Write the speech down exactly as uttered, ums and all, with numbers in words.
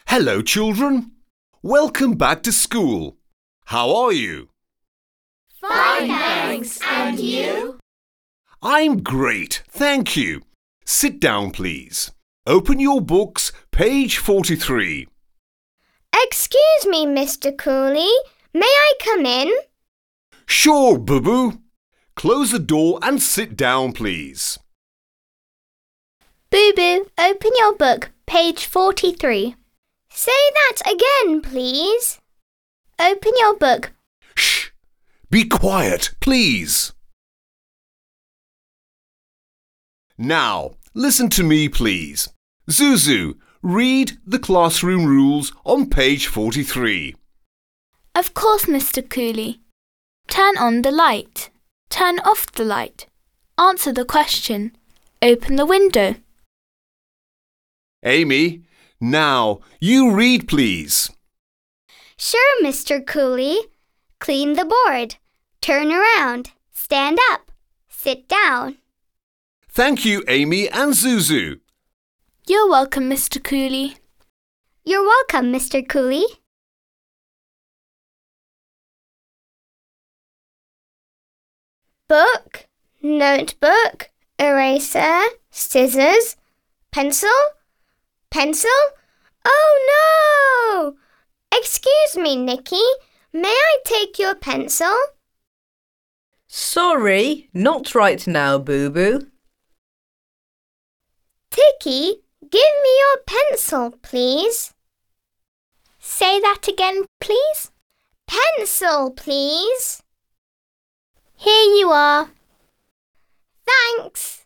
Hello, children. Welcome back to school. How are you? Fine, thanks. And you? I'm great, thank you. Sit down, please. Open your books, page forty-three. Excuse me, Mister Cooley. May I come in? Sure, Boo-Boo. Close the door and sit down, please. Boo-Boo, open your book, page forty-three. Say that again, please. Open your book. Shh! Be quiet, please. Now, listen to me, please. Zuzu, read the classroom rules on page forty-three. Of course, Mister Cooley. Turn on the light. Turn off the light. Answer the question. Open the window. Amy, now you read, please. Sure, Mister Cooley. Clean the board. Turn around. Stand up. Sit down. Thank you, Amy and Zuzu. You're welcome, Mister Cooley. You're welcome, Mister Cooley. Book, notebook, eraser, scissors, pencil, pencil. Oh no! Excuse me, Nicky. May I take your pencil? Sorry, not right now, Boo-Boo. Ticky, give me your pencil, please. Say that again, please. Pencil, please. Here you are. Thanks.